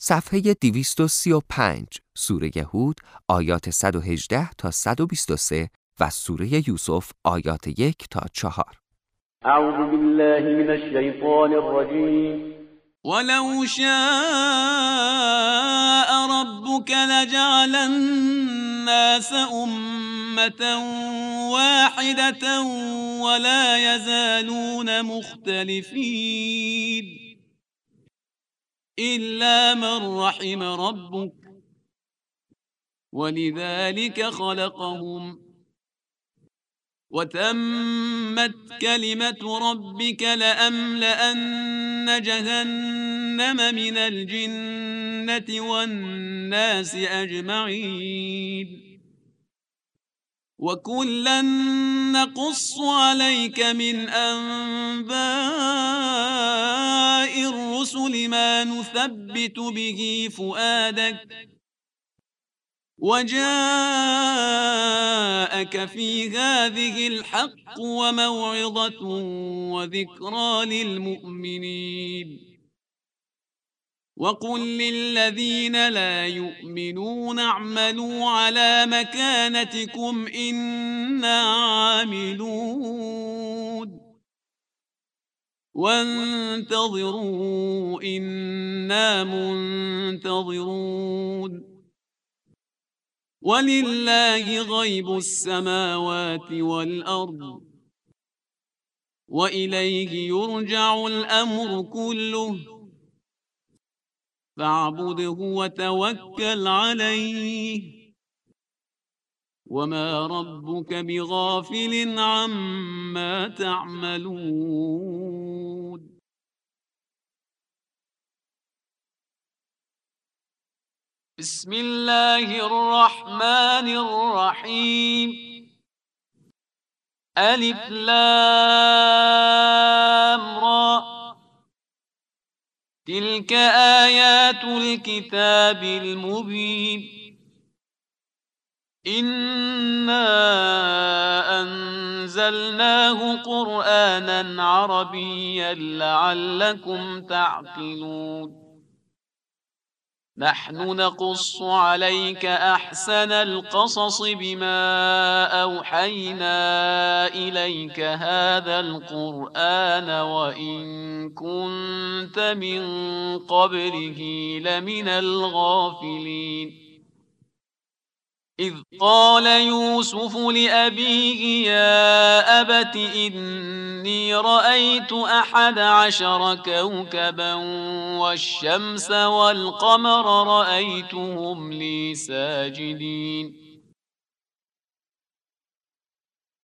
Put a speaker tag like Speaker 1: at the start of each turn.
Speaker 1: صفحه 235 سوره هود آیات 118 تا 123 و سوره یوسف آیات 1 تا 4.
Speaker 2: اعوذ بالله من الشیطان الرجیم
Speaker 3: ولو شاء ربك لجعل الناس أمة واحدة ولا يزالون مختلفين إلا من رحم ربك ولذلك خلقهم وتمت كلمة ربك لأملأن جهنم من الجنة والناس أجمعين وكلا نقص عليك من أنباء الرسل ما نثبت به فؤادك وجاءك في هذه الحق وموعظة وذكرى للمؤمنين وقل للذين لا يؤمنون اعملوا على مكانتكم إنا عاملون وانتظروا إنا منتظرون ولله غيب السماوات والأرض وإليه يرجع الأمر كله فاعبده وتوكل عليه وما ربك بغافل عما تعملون. بسم الله الرحمن الرحيم. ألف لام را تلك آيات الكتاب المبين إنا أنزلناه قرآنا عربيا لعلكم تعقلون. نحن نقص عليك أحسن القصص بما أوحينا إليك هذا القرآن وإن كنت من قبله لمن الغافلين. إذ قال يوسف لأبيه يا أبت إني رأيت 11 كوكبا والشمس والقمر رأيتهم لي ساجدين.